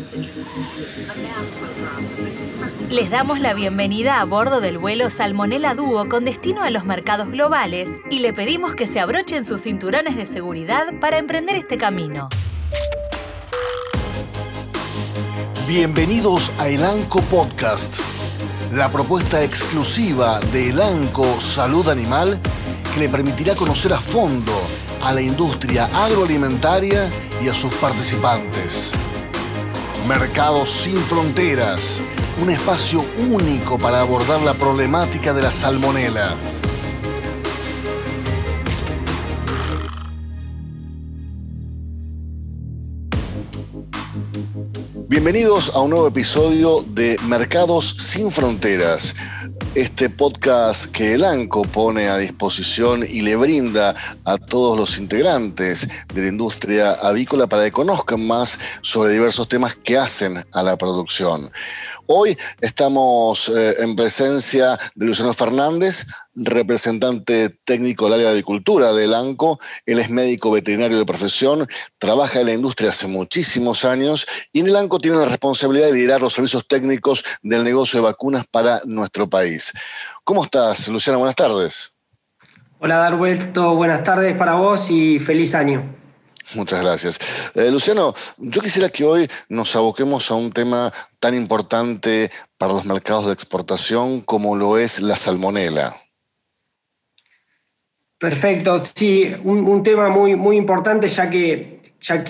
Les damos la bienvenida a bordo del vuelo Salmonella Duo con destino a los mercados globales y le pedimos que se abrochen sus cinturones de seguridad para emprender este camino. Bienvenidos a Elanco Podcast, la propuesta exclusiva de Elanco Salud Animal que le permitirá conocer a fondo a la industria agroalimentaria y a sus participantes. Mercados sin fronteras, un espacio único para abordar la problemática de la salmonela. Bienvenidos a un nuevo episodio de Mercados sin Fronteras, este podcast que Elanco pone a disposición y le brinda a todos los integrantes de la industria avícola para que conozcan más sobre diversos temas que hacen a la producción. Hoy estamos en presencia de Luciano Fernández, representante técnico del área de avicultura de Elanco. Él es médico veterinario de profesión, trabaja en la industria hace muchísimos años y en Elanco tiene la responsabilidad de liderar los servicios técnicos del negocio de vacunas para nuestro país. ¿Cómo estás, Luciano? Buenas tardes. Hola, Darwelto. Buenas tardes para vos y feliz año. Muchas gracias. Luciano, yo quisiera que hoy nos aboquemos a un tema tan importante para los mercados de exportación como lo es la salmonela. Perfecto, sí, un tema muy importante ya que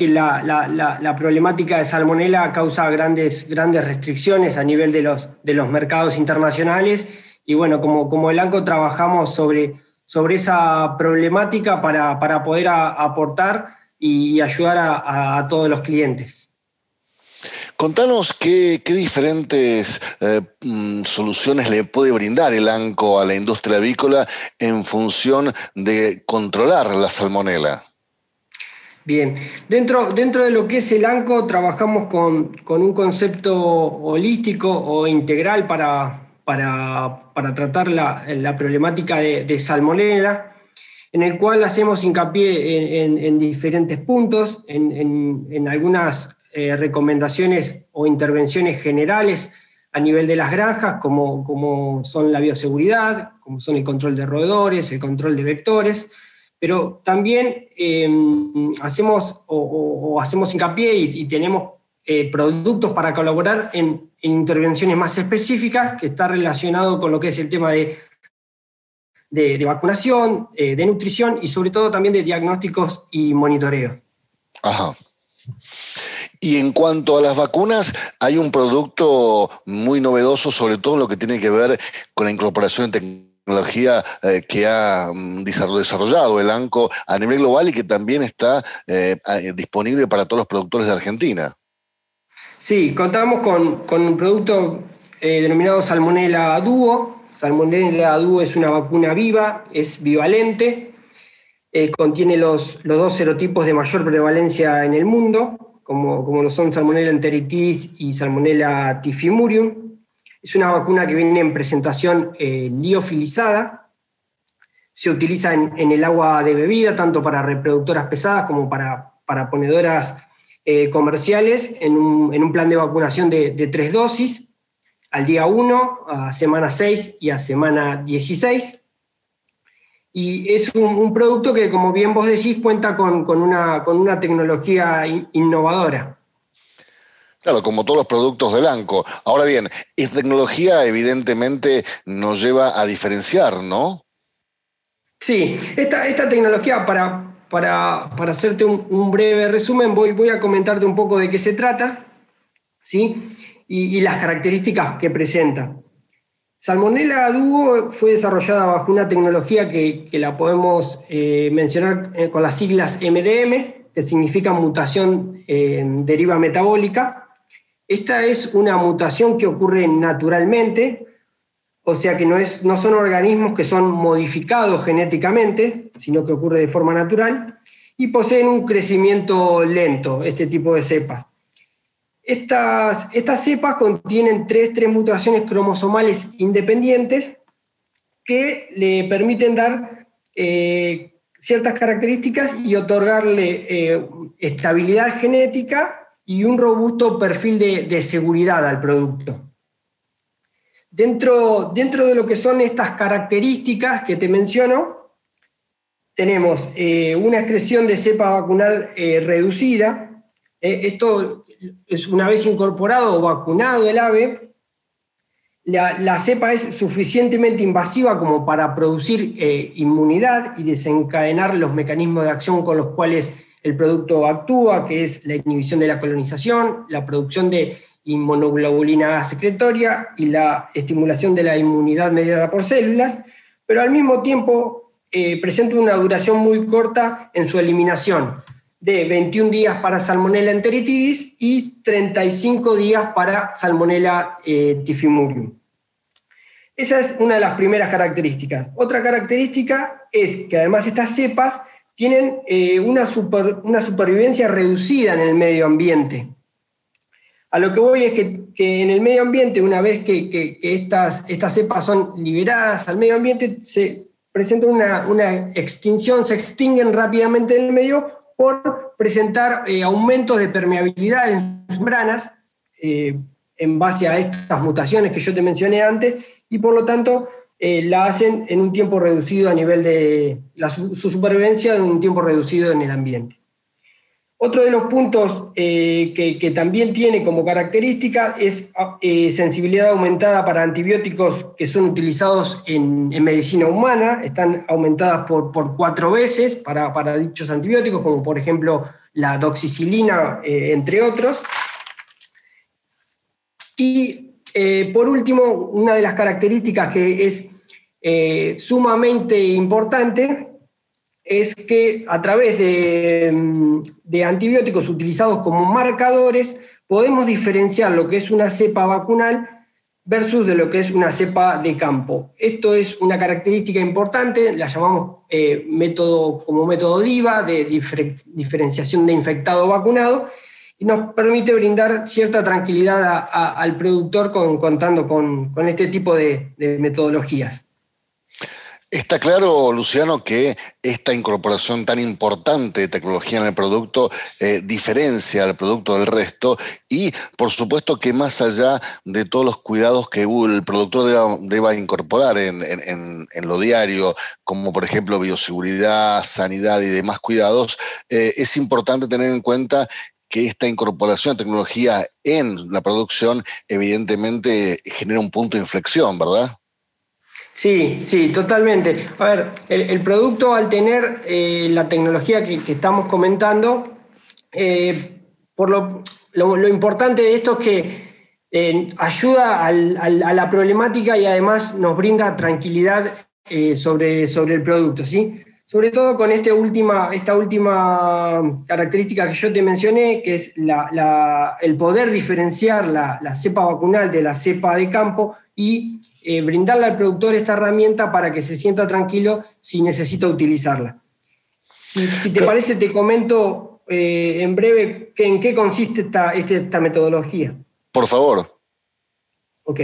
la problemática de salmonela causa grandes restricciones a nivel de los mercados internacionales y bueno, como Elanco trabajamos sobre esa problemática para poder aportar y ayudar a todos los clientes. Contanos qué diferentes soluciones le puede brindar Elanco a la industria avícola en función de controlar la salmonela. Bien, dentro de lo que es Elanco trabajamos con un concepto holístico o integral para tratar la problemática de salmonela, en el cual hacemos hincapié en diferentes puntos, en algunas recomendaciones o intervenciones generales a nivel de las granjas, como son la bioseguridad, como son el control de roedores, el control de vectores, pero también hacemos hincapié y tenemos productos para colaborar en intervenciones más específicas que está relacionado con lo que es el tema de vacunación, de nutrición y sobre todo también de diagnósticos y monitoreo. Ajá. Y en cuanto a las vacunas, hay un producto muy novedoso, sobre todo en lo que tiene que ver con la incorporación de tecnología que ha desarrollado Elanco a nivel global y que también está disponible para todos los productores de Argentina. Sí, contamos con un producto denominado Salmonella Duo. Salmonella Duo es una vacuna viva, es bivalente, contiene los dos serotipos de mayor prevalencia en el mundo, como lo son Salmonella enteritis y Salmonella typhimurium. Es una vacuna que viene en presentación liofilizada. Se utiliza en el agua de bebida, tanto para reproductoras pesadas como para ponedoras comerciales, en un plan de vacunación de 3 dosis, al día 1, a semana 6 y a semana 16. Y es un producto que, como bien vos decís, cuenta con una tecnología innovadora. Claro, como todos los productos de Elanco. Ahora bien, esta tecnología evidentemente nos lleva a diferenciar, ¿no? Sí, esta tecnología, para hacerte un breve resumen, voy a comentarte un poco de qué se trata, ¿sí? Y las características que presenta. Salmonella Duo fue desarrollada bajo una tecnología que la podemos mencionar con las siglas MDM, que significa mutación deriva metabólica. Esta es una mutación que ocurre naturalmente, o sea que no son organismos que son modificados genéticamente, sino que ocurre de forma natural, y poseen un crecimiento lento, este tipo de cepas. Estas cepas contienen tres mutaciones cromosomales independientes que le permiten dar ciertas características y otorgarle estabilidad genética y un robusto perfil de seguridad al producto. Dentro de lo que son estas características que te menciono, tenemos una excreción de cepa vacunal reducida. Esto es una vez incorporado o vacunado el ave, la cepa es suficientemente invasiva como para producir inmunidad y desencadenar los mecanismos de acción con los cuales el producto actúa, que es la inhibición de la colonización, la producción de inmunoglobulina A secretoria y la estimulación de la inmunidad mediada por células, pero al mismo tiempo presenta una duración muy corta en su eliminación, de 21 días para Salmonella enteritidis y 35 días para Salmonella typhimurium. Esa es una de las primeras características. Otra característica es que además estas cepas tienen una supervivencia reducida en el medio ambiente. A lo que voy es que en el medio ambiente, una vez que estas cepas son liberadas al medio ambiente, se presenta una extinción, se extinguen rápidamente en el medio por presentar aumentos de permeabilidad en sus membranas, en base a estas mutaciones que yo te mencioné antes, y por lo tanto la hacen en un tiempo reducido a nivel de su supervivencia, en un tiempo reducido en el ambiente. Otro de los puntos que también tiene como característica es sensibilidad aumentada para antibióticos que son utilizados en medicina humana. Están aumentadas por 4 veces para dichos antibióticos, como por ejemplo la doxicilina, entre otros. Y por último, una de las características que es sumamente importante es que a través de antibióticos utilizados como marcadores podemos diferenciar lo que es una cepa vacunal versus de lo que es una cepa de campo. Esto es una característica importante, la llamamos método DIVA, de diferenciación de infectado vacunado, y nos permite brindar cierta tranquilidad al productor contando con este tipo de metodologías. Está claro, Luciano, que esta incorporación tan importante de tecnología en el producto diferencia al producto del resto y, por supuesto, que más allá de todos los cuidados que el productor deba incorporar en lo diario, como por ejemplo bioseguridad, sanidad y demás cuidados, es importante tener en cuenta que esta incorporación de tecnología en la producción evidentemente genera un punto de inflexión, ¿verdad? Sí, totalmente. A ver, el producto, al tener la tecnología que estamos comentando, lo importante de esto es que ayuda a la problemática y además nos brinda tranquilidad sobre el producto, ¿sí? Sobre todo con esta última característica que yo te mencioné, que es el poder diferenciar la cepa vacunal de la cepa de campo y brindarle al productor esta herramienta para que se sienta tranquilo si necesita utilizarla. Si te parece, te comento en breve en qué consiste esta metodología. Por favor. Ok.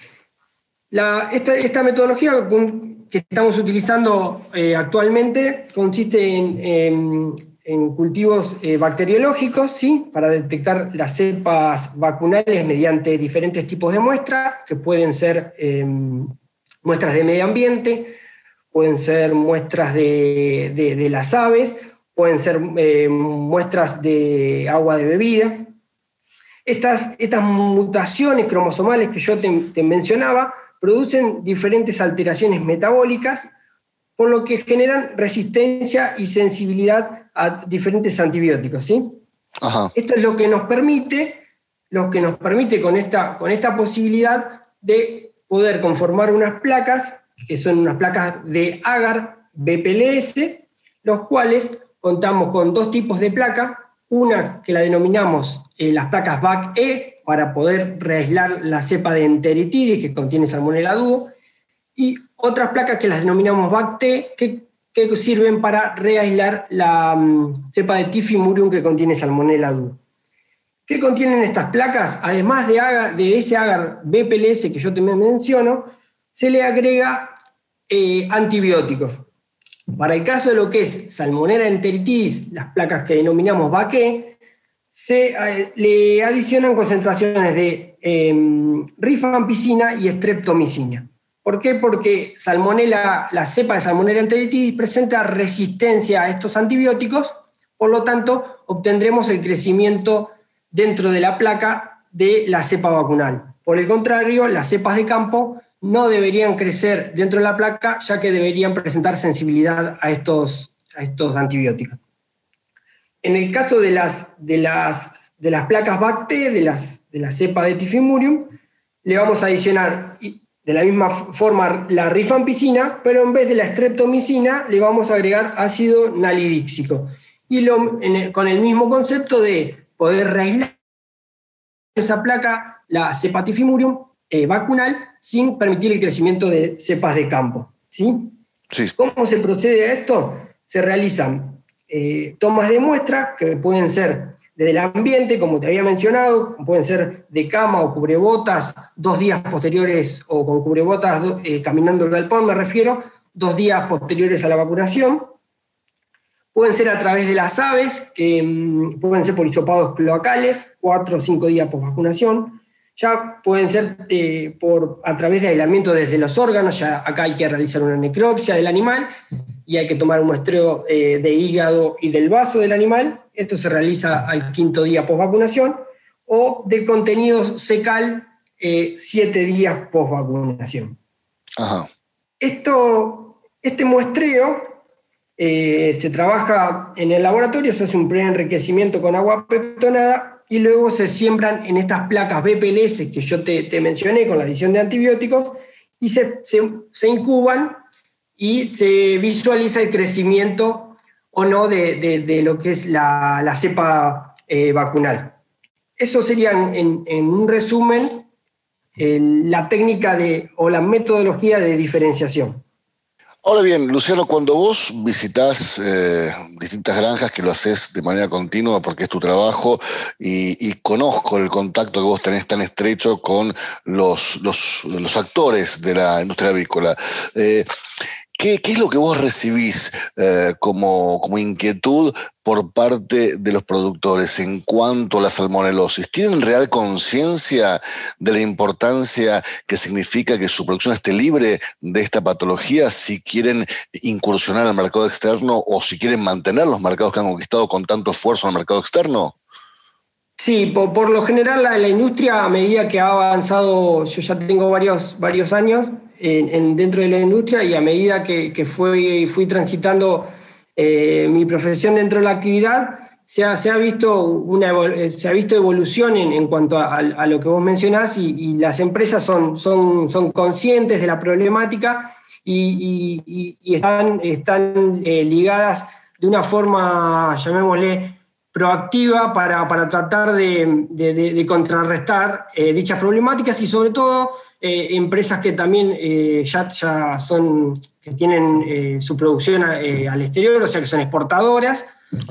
Esta metodología que estamos utilizando actualmente consiste en cultivos bacteriológicos, ¿sí? Para detectar las cepas vacunales mediante diferentes tipos de muestras, que pueden ser muestras de medio ambiente, pueden ser muestras de las aves, pueden ser muestras de agua de bebida. Estas mutaciones cromosomales que yo te mencionaba producen diferentes alteraciones metabólicas, por lo que generan resistencia y sensibilidad a diferentes antibióticos, ¿sí? Ajá. Esto es lo que nos permite con esta posibilidad de poder conformar unas placas, que son unas placas de agar BPLS, los cuales contamos con 2 tipos de placa, una que la denominamos las placas BAC-E, para poder reaislar la cepa de enteritidis que contiene Salmonella duo, y otras placas que las denominamos BAC-T, que sirven para reaislar la cepa de Typhimurium que contiene Salmonella duo. ¿Qué contienen estas placas? Además de ese agar BPLS que yo también menciono, se le agrega antibióticos. Para el caso de lo que es Salmonella enteritidis, las placas que denominamos BAC-E, le adicionan concentraciones de rifampicina y streptomicina. ¿Por qué? Porque la cepa de Salmonella enteritidis presenta resistencia a estos antibióticos, por lo tanto, obtendremos el crecimiento dentro de la placa de la cepa vacunal. Por el contrario, las cepas de campo no deberían crecer dentro de la placa, ya que deberían presentar sensibilidad a estos antibióticos. En el caso de las placas BACT, de la cepa de Typhimurium, le vamos a adicionar de la misma forma la rifampicina, pero en vez de la streptomicina le vamos a agregar ácido nalidíxico. Y con el mismo concepto de poder reaislar esa placa, la cepa Typhimurium vacunal, sin permitir el crecimiento de cepas de campo. ¿Sí? Sí. ¿Cómo se procede a esto? Se realizan tomas de muestra que pueden ser desde el ambiente, como te había mencionado, pueden ser de cama o cubrebotas, 2 días posteriores, o con cubrebotas caminando el galpón, me refiero, 2 días posteriores a la vacunación. Pueden ser a través de las aves, que pueden ser por hisopados cloacales, 4 o 5 días post vacunación. Ya pueden ser a través de aislamiento desde los órganos, ya acá hay que realizar una necropsia del animal y hay que tomar un muestreo de hígado y del vaso del animal. Esto se realiza al 5.º día post vacunación, o de contenido secal 7 días post vacunación. Ajá. Este muestreo se trabaja en el laboratorio, se hace un preenriquecimiento con agua peptonada y luego se siembran en estas placas BPLS que yo te mencioné con la adición de antibióticos, y se incuban y se visualiza el crecimiento o no de lo que es la cepa vacunal. Eso sería, en un resumen, la técnica o la metodología de diferenciación. Ahora bien, Luciano, cuando vos visitás distintas granjas, que lo haces de manera continua porque es tu trabajo, y conozco el contacto que vos tenés tan estrecho con los actores de la industria avícola, ¿qué es lo que vos recibís como inquietud por parte de los productores en cuanto a la salmonelosis? ¿Tienen real conciencia de la importancia que significa que su producción esté libre de esta patología si quieren incursionar al mercado externo o si quieren mantener los mercados que han conquistado con tanto esfuerzo en el mercado externo? Sí, por lo general la industria, a medida que ha avanzado, yo ya tengo varios años dentro de la industria, y a medida que fui transitando mi profesión dentro de la actividad, se ha visto evolución en cuanto a lo que vos mencionás, y las empresas son conscientes de la problemática y están ligadas de una forma, llamémosle, proactiva para tratar de contrarrestar dichas problemáticas, y sobre todo empresas que también que tienen su producción al exterior, o sea que son exportadoras,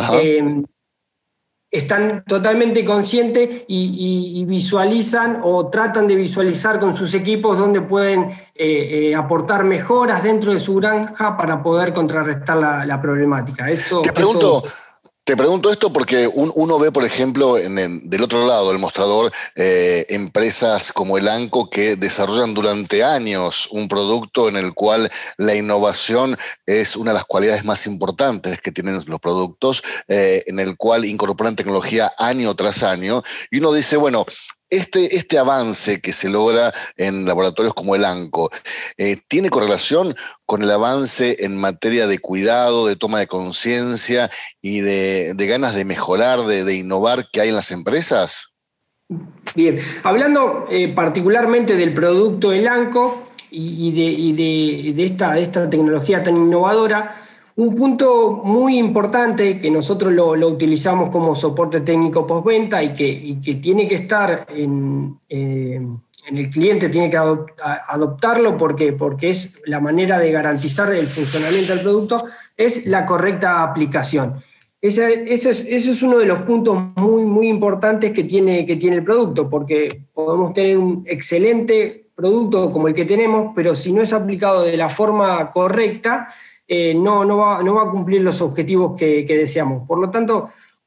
están totalmente conscientes y visualizan o tratan de visualizar con sus equipos dónde pueden aportar mejoras dentro de su granja para poder contrarrestar la problemática. Te pregunto esto porque uno ve, por ejemplo, del otro lado del mostrador, empresas como Elanco que desarrollan durante años un producto en el cual la innovación es una de las cualidades más importantes que tienen los productos, en el cual incorporan tecnología año tras año, y uno dice, bueno, este avance que se logra en laboratorios como Elanco, ¿tiene correlación con el avance en materia de cuidado, de toma de conciencia y de ganas de mejorar, de innovar que hay en las empresas? Bien, hablando particularmente del producto Elanco y de esta tecnología tan innovadora, un punto muy importante que nosotros lo utilizamos como soporte técnico postventa y que tiene que estar en el cliente, tiene que adoptarlo porque es la manera de garantizar el funcionamiento del producto, es la correcta aplicación. Ese es uno de los puntos muy, muy importantes que tiene el producto, porque podemos tener un excelente producto como el que tenemos, pero si no es aplicado de la forma correcta, no va a cumplir los objetivos que deseamos. Por lo tanto,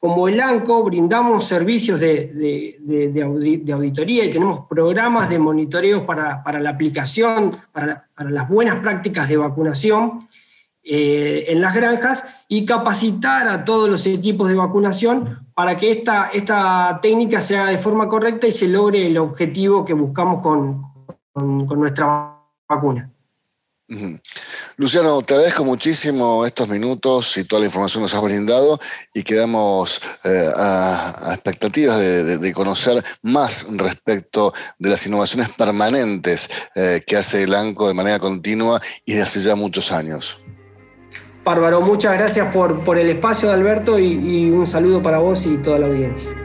como Elanco brindamos servicios de auditoría y tenemos programas de monitoreo para la aplicación, para las buenas prácticas de vacunación en las granjas, y capacitar a todos los equipos de vacunación para que esta técnica se haga de forma correcta y se logre el objetivo que buscamos con nuestra vacuna. Uh-huh. Luciano, te agradezco muchísimo estos minutos y toda la información que nos has brindado, y quedamos a expectativas de conocer más respecto de las innovaciones permanentes que hace Elanco de manera continua y de hace ya muchos años. Bárbaro, muchas gracias por el espacio, Alberto, y un saludo para vos y toda la audiencia.